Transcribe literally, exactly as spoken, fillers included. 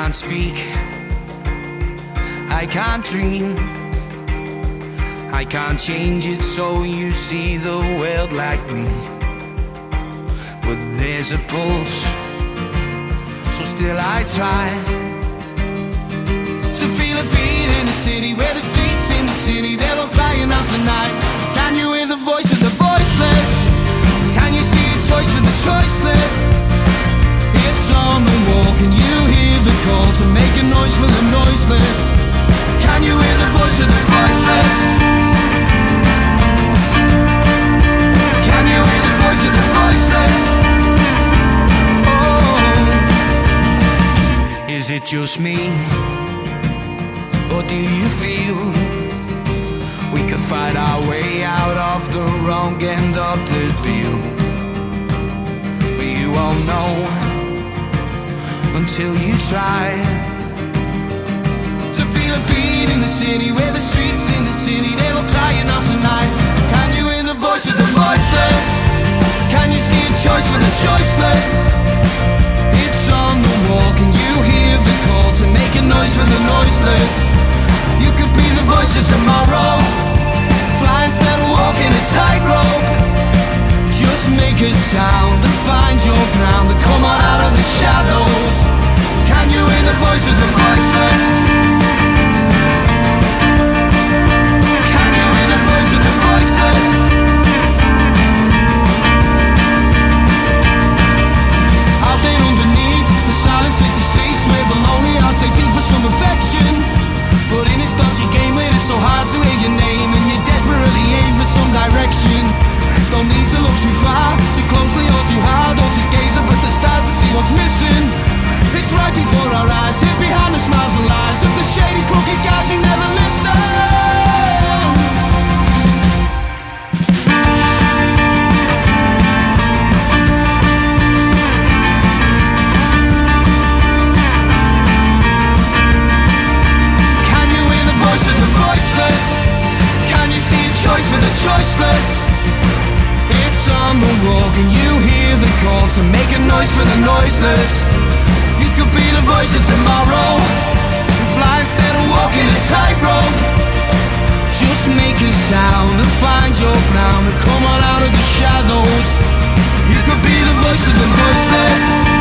can't speak, I can't dream, I can't change it so you see the world like me. But there's a pulse, so still I try to feel a beat in the city, where the streets in the city, they're all crying out tonight. Can you hear the voice of the voiceless? Can you see a choice for the choiceless? It's on the wall, can you hear the call to make a noise for the noiseless? Can you hear the voice of the voiceless? Can you hear the voice of the voiceless? Oh, is it just me? Or do you feel we could fight our way out of the wrong end of the deal? But you won't know until you try to feel a beat in the city, where the streets in the city, they're all crying out tonight. Can you hear the voice of the voiceless? Can you see a choice for the choiceless? It's on the wall, can you hear the call to make a noise for the noiseless? You could be the voice of tomorrow, fly instead of walking a tightrope. Just make a sound and find your ground and come on out of the shadows. Can you hear the voice of the voiceless? Can you hear the voice of the voiceless? Out there underneath the silent city streets, where the lonely hearts they beat for some affection. But in this dodgy game where it's so hard to hear your name and you desperately aim for some direction, don't need to look too far, too closely or too hard, or to gaze up at the stars to see what's missing. It's right before our eyes, hid behind the smiles and lies of the shady, crooked guys who never listen. Can you see a choice for the choiceless? It's on the wall, can you hear the call to make a noise for the noiseless? You could be the voice of tomorrow, fly instead of walking a tightrope. Just make a sound and find your ground and come on out of the shadows. You could be the voice of the voiceless.